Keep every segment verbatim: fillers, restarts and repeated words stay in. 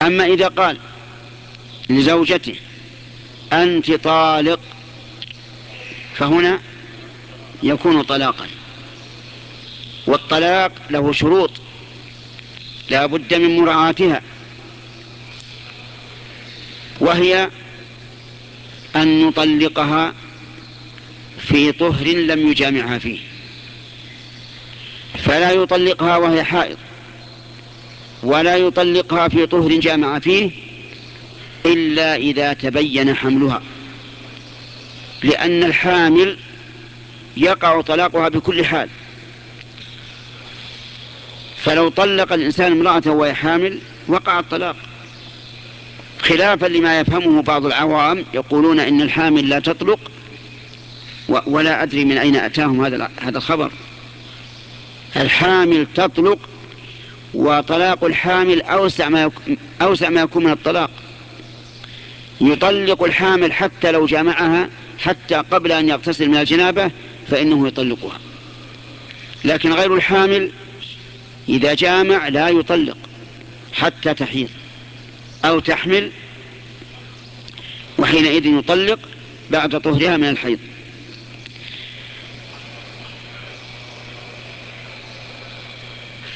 أما إذا قال لزوجته أنت طالق فهنا يكون طلاقا، والطلاق له شروط لا بد من مراعاتها، وهي أن نطلقها في طهر لم يجامعها فيه، فلا يطلقها وهي حائض، ولا يطلقها في طهر جامع فيه إلا إذا تبين حملها، لأن الحامل يقع طلاقها بكل حال. فلو طلق الإنسان امرأته وهي حامل وقع الطلاق، خلافا لما يفهمه بعض العوام يقولون إن الحامل لا تطلق، ولا أدري من أين أتاهم هذا هذا الخبر. الحامل تطلق، وطلاق الحامل أوسع ما يكون, أوسع ما يكون من الطلاق. يطلق الحامل حتى لو جامعها حتى قبل أن يغتسل من الجنابة فإنه يطلقها، لكن غير الحامل إذا جامع لا يطلق حتى تحيض أو تحمل، وحينئذ يطلق بعد طهرها من الحيض.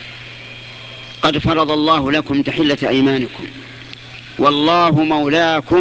قد فرض الله لكم تحلة أيمانكم والله مولاكم